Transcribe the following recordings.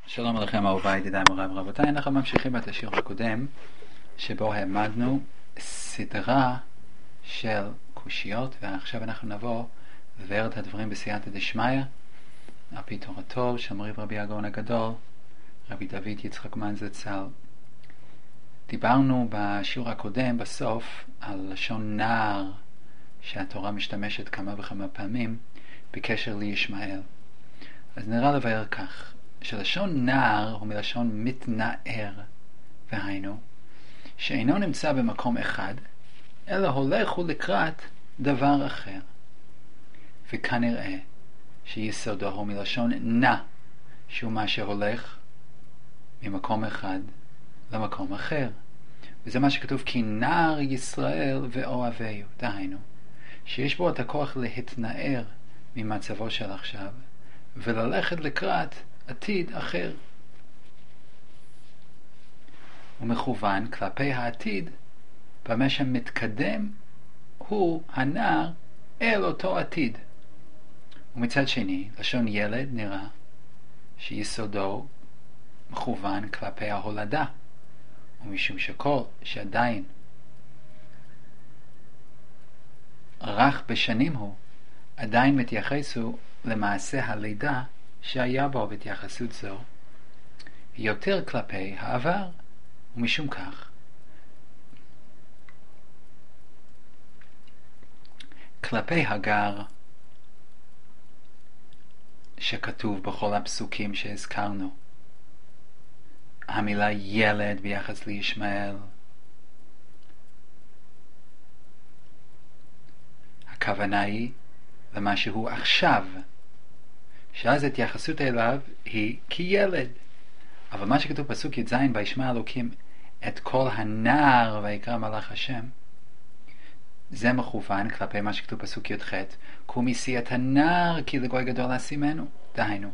שלום עליכם אהוביי, ידידיי מוריי ורבותיי. אנחנו ממשיכים את השיעור הקודם שבו העמדנו סדרה של קושיות, ועכשיו אנחנו נבוא לבאר את הדברים בסייעתא דשמיא על פי תורתו של מורי ורבי הגאון הגדול רבי דוד יצחק מן זצ"ל. דיברנו בשיעור הקודם בסוף על לשון נער שהתורה משתמשת כמה וכמה פעמים בקשר לישמעאל. אז נראה לבאר כך שלשון נער הוא מלשון מתנער, והיינו שאינו נמצא במקום אחד אלא הולך ולקראת דבר אחר, וכנראה שיסודו הוא מלשון נע, שהוא מה שהולך ממקום אחד למקום אחר, וזה מה שכתוב כי נער ישראל ואוהביו, דהיינו שיש בו את הכוח להתנער ממצבו של עכשיו וללכת לקראת עתיד אחר. הוא מכוון כלפי העתיד במה שמתקדם הוא הנער אל אותו עתיד. ומצד שני, לשון ילד נראה שיסודו מכוון כלפי ההולדה, ומשום שכל שעדיין רך בשנים הוא, עדיין מתייחסו למעשה הלידה שהיה בו בהתייחסות זו יותר כלפי העבר, ומשום כך כלפי הגר שכתוב בכל הפסוקים שהזכרנו, המילה ילד ביחס לישמעאל, הכוונה היא למה שהוא עכשיו, שאז התייחסות אליו היא כילד. אבל מה שכתוב פסוק י"ז, וישמע אלוקים את כל הנער ויקרא מלאך השם, זה מכוון כלפי מה שכתוב פסוק י"ח, קום השיא את הנער כי לגוי גדול אשימנו, דהיינו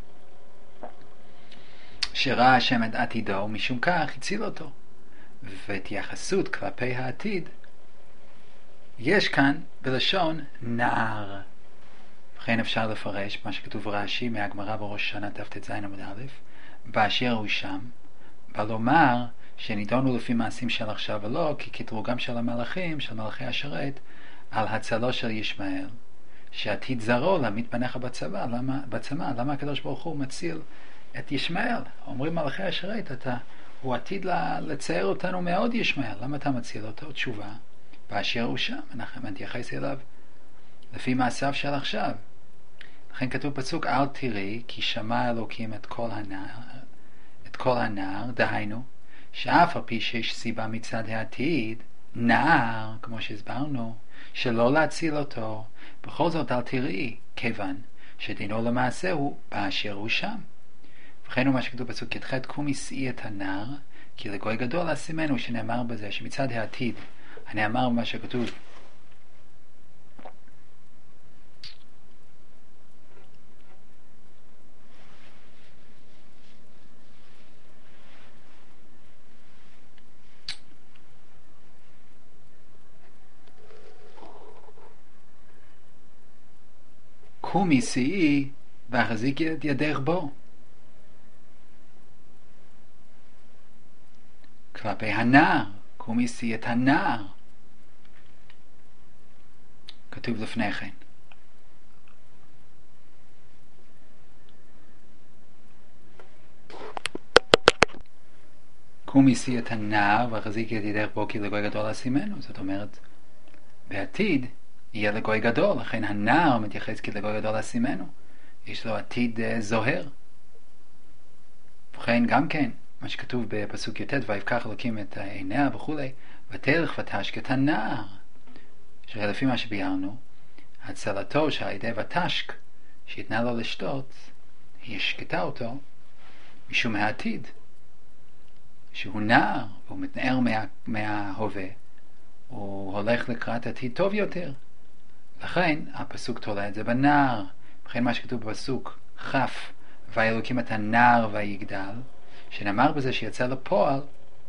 שראה השם את עתידו ומשום כך הציל אותו. והתייחסות כלפי העתיד יש כאן בלשון נער. וכן אפשר לפרש מה שכתוב רש"י מהגמרא בראש השנה תט"ז עמוד א', באשר הוא שם, בא לומר שנידונו לפי מעשים של עכשיו ולא כי כתרוגם של המלאכים, של מלאכי השרת, על הצלו של ישמעאל, שעתיד זרעו להמית בניך בצבא. למה הקדוש ברוך הוא מציל את ישמעאל? אומרים מלאכי השרת, הוא עתיד לצייר אותנו מאוד ישמעאל, למה אתה מציל אותו? תשובה, באשר הוא שם, אנחנו נתייחס אליו לפי מעשיו של עכשיו. לכן כתוב פסוק אל תראי כי שמע אלוקים את כל הנער, דהיינו שאף על פי שיש סיבה מצד העתיד נער, כמו שהסברנו, שלא להציל אותו, בכל זאת אל תראי, כיוון שדינו למעשה הוא באשר הוא שם. וכן הוא מה שכתוב פסוק י"ח, קום השיא את הנער כי לגוי גדול אשימנו, שנאמר בזה שמצד העתיד הנאמר במה שכתוב קומי שאי והחזיקי את ידך בו, כלפי הנער, קומי שאי את הנער כתוב לפני כן. קומי שאי את הנער והחזיקי את ידך בו כי לגוי גדול אשימנו. זאת אומרת בעתיד יהיה לגוי גדול, לכן הנער מתייחס כי לגוי גדול אשימנו, יש לו עתיד זוהר. וכן גם כן מה שכתוב בפסוק י"ט, ויפקח אלוקים את עיניה וכולי, ותלך ותשק את הנער, שלפי מה שביארנו הצלתו שעל ידי ותשק שיתנה לו לשתות, היא השקטה אותו משום העתיד שהוא נער והוא מתנער מההווה, הוא הולך לקראת עתיד טוב יותר. לכן הפסוק תולה את זה בנער. וכן מה שכתוב בפסוק כ', ואלוקים את הנער ויגדל, שנאמר בזה שיצא לפועל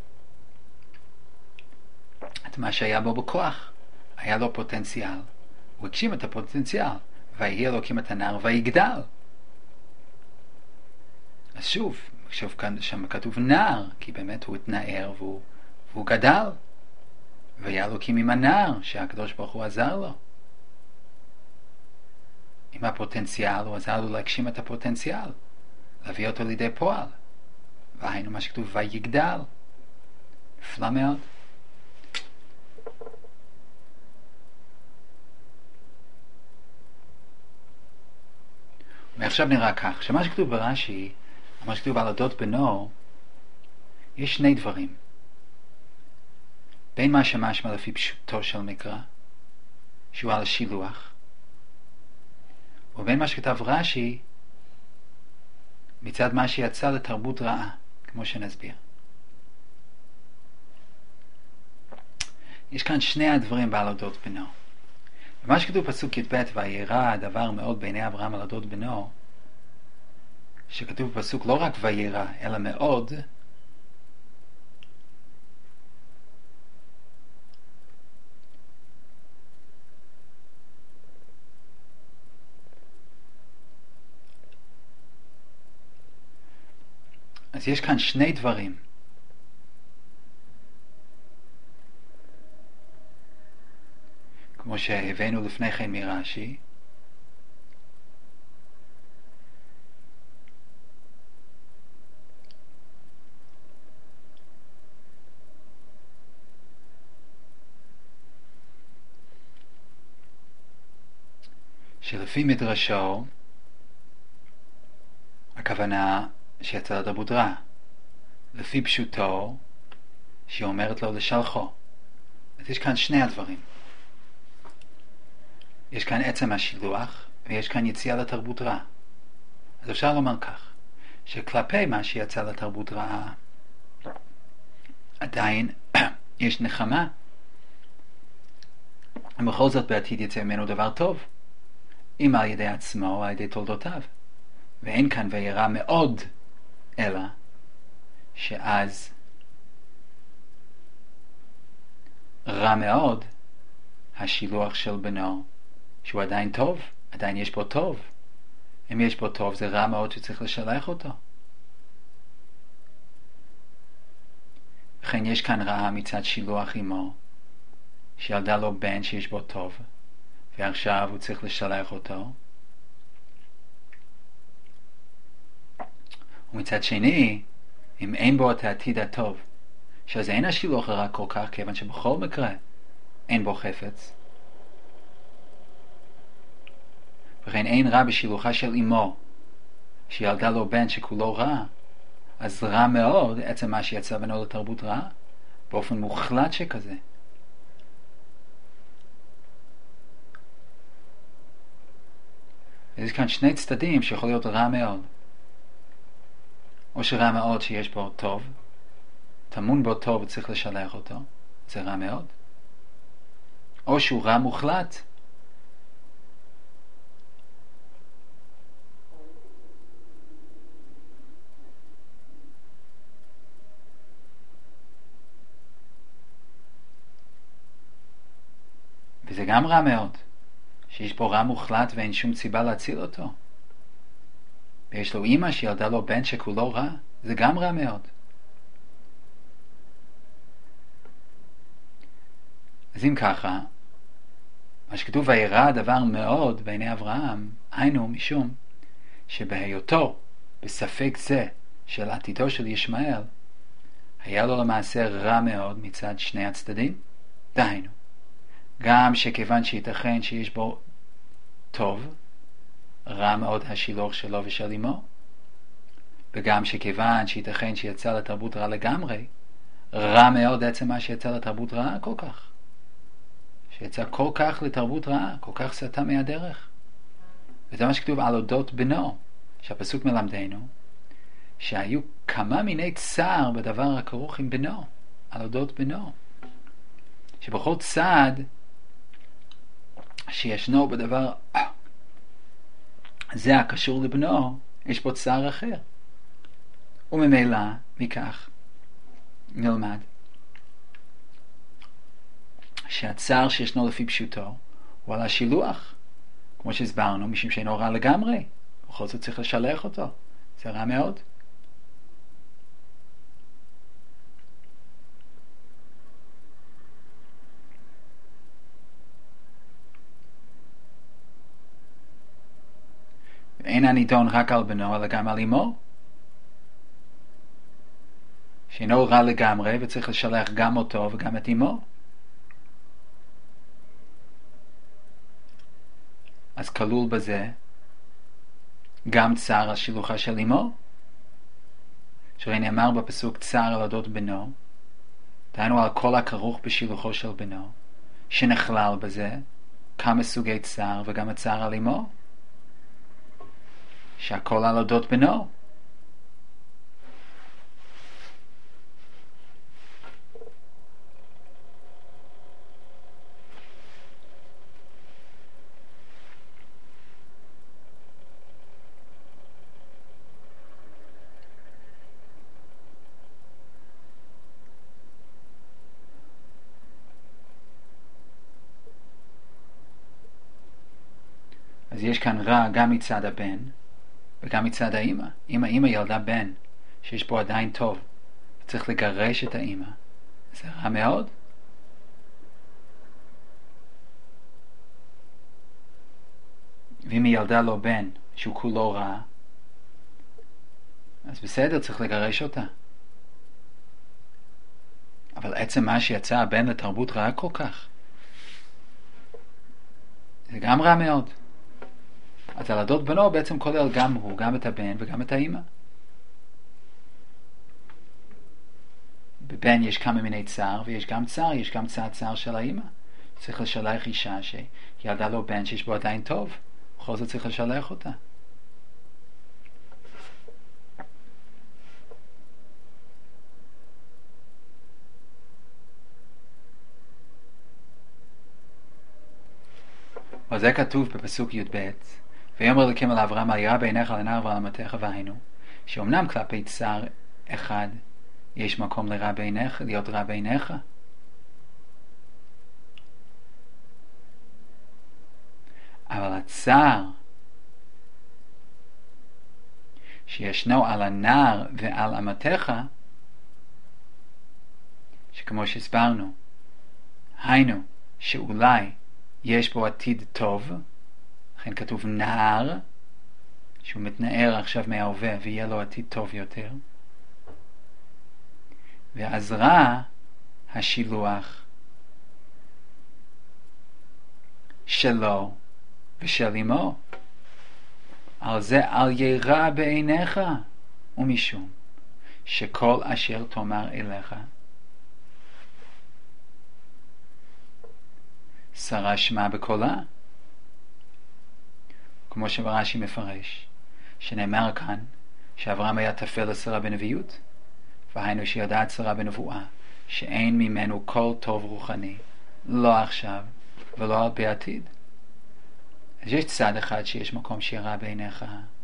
את מה שהיה בו בכוח, היה לו פוטנציאל, הוא הגשים את הפוטנציאל, ויהי אלוקים את הנער ויגדל. אז שוב, שם כתוב נער, כי באמת הוא התנער והוא גדל, והיה אלוקים עם הנער שהקדוש ברוך הוא עזר לו עם הפוטנציאל, הוא עזר לו להגשים את הפוטנציאל, להביא אותו לידי פועל, והיינו מה שכתוב ויגדל. נפלא מאוד. ועכשיו נראה כך, שמה שכתוב ברש"י, מה שכתוב על אודות בנו, יש שני דברים. בין מה שמשמע לפי פשוטו של מקרא, שהוא על השילוח, ובין מה שכתב רש"י, מצד מה שיצא לתרבות רעה, כמו שנסביר. יש כאן שני הדברים בעל אודות בנו. ומה שכתוב פסוק י"ב, וירא הדבר מאוד בעיני אברהם על אודות בנו, שכתוב בפסוק לא רק וירא, אלא מאוד, אז יש כאן שני דברים. כמו שהבאנו לפני כן מרש"י, שלפי מדרשו הכוונה שיצא לתרבות רעה, לפי פשוטו שהיא אומרת לו לשלחו. אז יש כאן שני הדברים, יש כאן עצם השילוח ויש כאן יציאה לתרבות רעה. אז אפשר לומר כך, שכלפי מה שיצא לתרבות רעה עדיין יש נחמה, ובכל זאת בעתיד יצא ממנו דבר טוב, אם על ידי עצמו או על ידי תולדותיו. ואין כאן וירא מאוד, אלא שאז רע מאוד השילוח של בנו, שהוא עדיין טוב, עדיין יש בו טוב. אם יש בו טוב, זה רע מאוד שצריך לשלח אותו. לכן יש כאן רעה מצד שילוח עמו, שילדה לו בן שיש בו טוב, ועכשיו הוא צריך לשלח אותו. ומצד שני, אם אין בו את העתיד הטוב, שזה אין השילוח הרע כל כך, כיוון שבכל מקרה אין בו חפץ, וכן אין רע בשילוחה של אמו, שילדה לו בן שכולו רע, אז רע מאוד עצם מה שיצא בנו לתרבות רע, באופן מוחלט שכזה. יש כאן שני צדדים שיכול להיות רע מאוד. או שרע מאוד שיש בו טוב, טמון בו טוב וצריך לשלח אותו, זה רע מאוד. או שהוא רע מוחלט, וזה גם רע מאוד, שיש בו רע מוחלט ואין שום סיבה להציל אותו. ויש לו אמא שילדה לו בן שכולו רע, זה גם רע מאוד. אז אם ככה, מה שכתוב וירא הדבר מאוד בעיני אברהם, היינו משום שבהיותו בספק זה של עתידו של ישמעאל, היה לו למעשה רע מאוד מצד שני הצדדים. דהיינו, גם שכיוון שייתכן שיש בו טוב, רע מאוד השילוח שלו ושל אמו, וגם שכיוון שייתכן שיצא לתרבות רע לגמרי, רע מאוד עצם מה שיצא לתרבות רעה כל כך, שיצא כל כך לתרבות רעה, כל כך סטה מהדרך. וזה מה שכתוב על אודות בנו, שהפסוק מלמדנו שהיו כמה מיני צער בדבר הכרוך עם בנו, על אודות בנו, שבכל צעד שישנו בדבר זה הקשור לבנו, יש בו צער אחר. וממילא מכך נלמד שהצער שישנו לפי פשוטו הוא על השילוח, כמו שהסברנו, משום שאינו רע לגמרי, בכל זאת צריך לשלח אותו, זה רע מאוד. שאין הנידון רק על בנו, אלא גם על אמו. שאינו רע לגמרי, וצריך לשלח גם אותו וגם את אמו. אז כלול בזה גם צער על שילוחה של אמו. שהרי נאמר בפסוק צער על אודות בנו, דהיינו על כל הכרוך בשילוחו של בנו, שנכלל בזה כמה סוגי צער וגם הצער על אמו, שהכל על אודות בנו. אז יש כאן רע גם מצד הבן וגם מצד האמא. אם האמא ילדה בן שיש בו עדיין טוב, צריך לגרש את האמא, זה רע מאוד. ואם היא ילדה לו בן שהוא כולו רע, אז בסדר, צריך לגרש אותה. אבל עצם מה שיצא הבן לתרבות רעה כל כך, זה גם רע מאוד. אז הלדות בנו בעצם כולל גם הוא, גם את הבן וגם את האמא. בבן יש כמה מיני צער, ויש גם צער, יש גם צער של האמא. צריך לשלח אישה שילדה לו בן שיש בו עדיין טוב, בכל זאת צריך לשלח אותה. וזה כתוב בפסוק י"ב, ויאמר אלוקים אל אברהם, אל ירא בעיניך על הנער ועל אמתך, והיינו שאומנם כלפי צער אחד יש מקום לרע בעיניך, להיות רע בעיניך, אבל הצער שישנו על הנער ועל אמתך, שכמו שהסברנו, היינו שאולי יש בו עתיד טוב, לכן כתוב נער, שהוא מתנער עכשיו מההווה ויהיה לו עתיד טוב יותר. ואז רע השילוח שלו ושל אמו. על זה אל ירא בעיניך, ומשום שכל אשר תאמר אליך שרה שמה בקולה. כמו שרש"י מפרש, שנאמר כאן שאברהם היה טפל לשרה בנביאות, והיינו שידעת שרה בנבואה שאין ממנו כל טוב רוחני, לא עכשיו ולא בעתיד. אז יש צד אחד שיש מקום שירא בעיניך,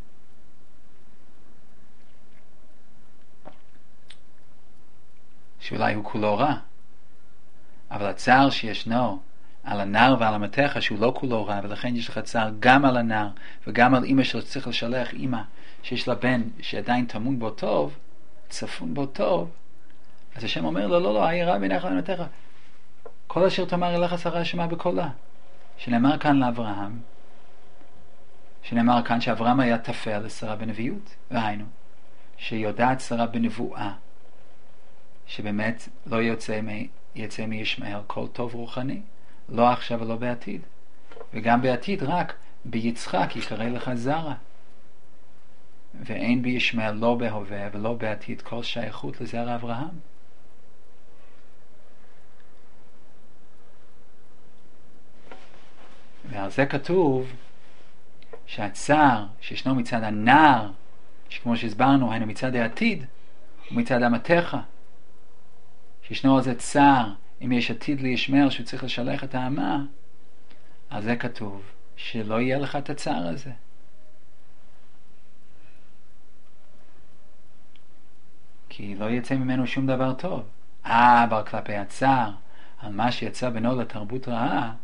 שאולי הוא כולו רע, אבל הצער שישנו על הנער ועל אמתך שהוא לא כולו רע, ולכן יש לך צער גם על הנער וגם על אמא שלו שצריך לשלח אמא שיש לה בן שעדיין טמון בו טוב, צפון בו טוב. אז השם אומר לו, לא, הירא בעיניך על אמתך, כל אשר תאמר אליך שרה שמע בקולה. שנאמר כאן לאברהם, שנאמר כאן שאברהם היה טפל לשרה בנביאות, והיינו שיודעת שרה בנבואה שבאמת לא יצא מישמעאל כל טוב רוחני, לא עכשיו ולא בעתיד, וגם בעתיד רק ביצחק יקרא לך זרע, ואין בישמעאל לא בהווה ולא בעתיד כל שייכות לזרע אברהם. ועל זה כתוב שהצער שישנו מצד הנער, שכמו שהסברנו היינו מצד העתיד, ומצד אמתך, שישנו על זה צער אם יש עתיד לישמעאל שהוא צריך לשלח את האמה, על זה כתוב שלא יהיה לך את הצער הזה. כי לא יצא ממנו שום דבר טוב. אבל כלפי הצער על מה שיצא בנו לתרבות רעה,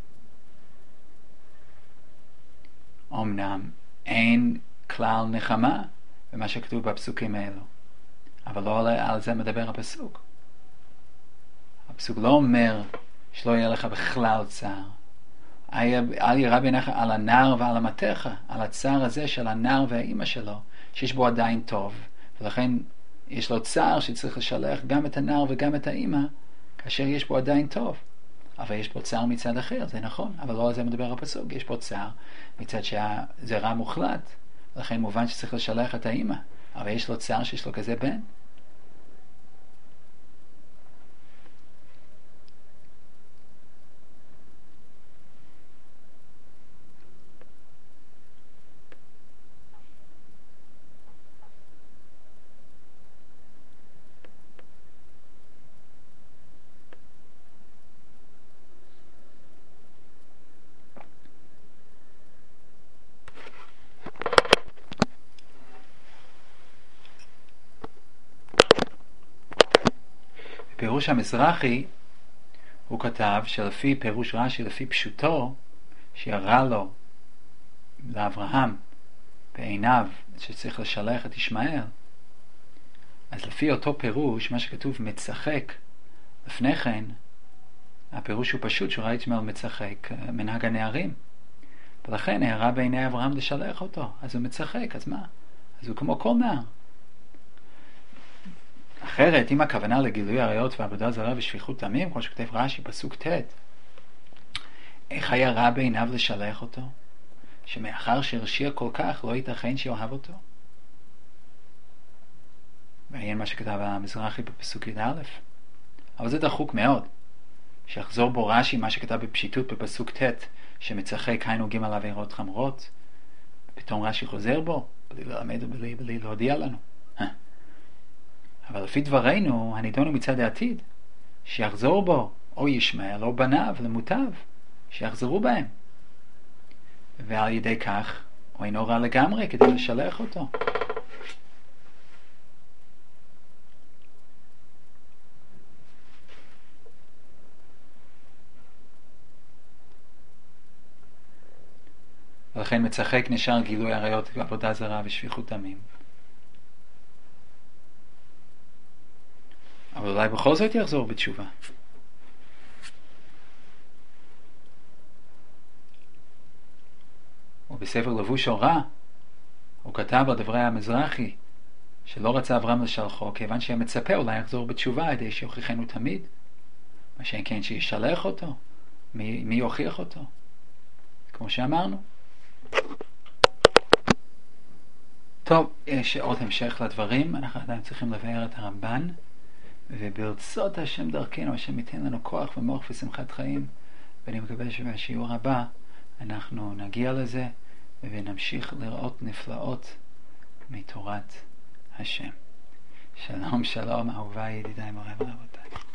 אמנם אין כלל נחמה במה שכתוב בפסוקים האלו, אבל לא על זה מדבר הפסוק. הפסוק לא אומר שלא יהיה לך בכלל צער, אל ירא בעיניך על הנער ועל אמתך, על הצער הזה של הנער והאימא שלו, שיש בו עדיין טוב, ולכן יש לו צער שצריך לשלח גם את הנער וגם את האימא, כאשר יש בו עדיין טוב. אבל יש פה צער מצד אחר, זה נכון, אבל לא על זה מדבר הפסוק. יש פה צער מצד שזה רע מוחלט, לכן מובן שצריך לשלח את האימא, אבל יש לו צער שיש לו כזה בן. פירוש המזרחי הוא כתב שלפי פירוש רש"י, לפי פשוטו, שיראה לו לאברהם בעיניו שצריך לשלח את ישמעאל, אז לפי אותו פירוש, מה שכתוב מצחק לפני כן, הפירוש הוא פשוט שהוא ראה ישמעאל מצחק, מנהג הנערים, ולכן הראה בעיני אברהם לשלח אותו, אז הוא מצחק, אז מה? אז הוא כמו כל נער. אחרת, אם הכוונה לגילוי עריות ועבודה זרה ושפיכות דמים, כמו שכתב רש"י פסוק ט', איך היה רע בעיניו לשלח אותו? שמאחר שהרשיע כל כך, לא ייתכן שאוהב אותו. ועיין מה שכתב המזרחי בפסוק י"א. אבל זה דחוק מאוד. שיחזור בו רש"י מה שכתב בפשיטות בפסוק ט', שמצחק היינו ג' עבירות חמורות. פתאום רש"י חוזר בו, בלי ללמד ובלי להודיע לנו. אבל לפי דברינו, הנידון מצד העתיד, שיחזור בו, או ישמעאל, או בניו, למוטב, שיחזרו בהם. ועל ידי כך, הוא אינו רע לגמרי כדי לשלח אותו. ולכן מצחק נשאר גילוי עריות ועבודה זרה ושפיכות דמים. אבל אולי בכל זאת יחזור בתשובה. ובספר לבוש אורה הוא כתב על דברי המזרחי שלא רצה אברהם לשלחו, כיוון שהיה מצפה אולי יחזור בתשובה על ידי שיוכיחנו תמיד, מה שאין כן שישלח אותו, מי יוכיח אותו, כמו שאמרנו. טוב, יש עוד המשך לדברים. אנחנו עדיין צריכים לבאר את הרמב"ן, וברצות השם דרכנו, השם ייתן לנו כוח ומוח ושמחת חיים, ואני מקווה שבשיעור הבא אנחנו נגיע לזה ונמשיך לראות נפלאות מתורת השם. שלום שלום אהוביי ידידיי מוריי ורבותיי.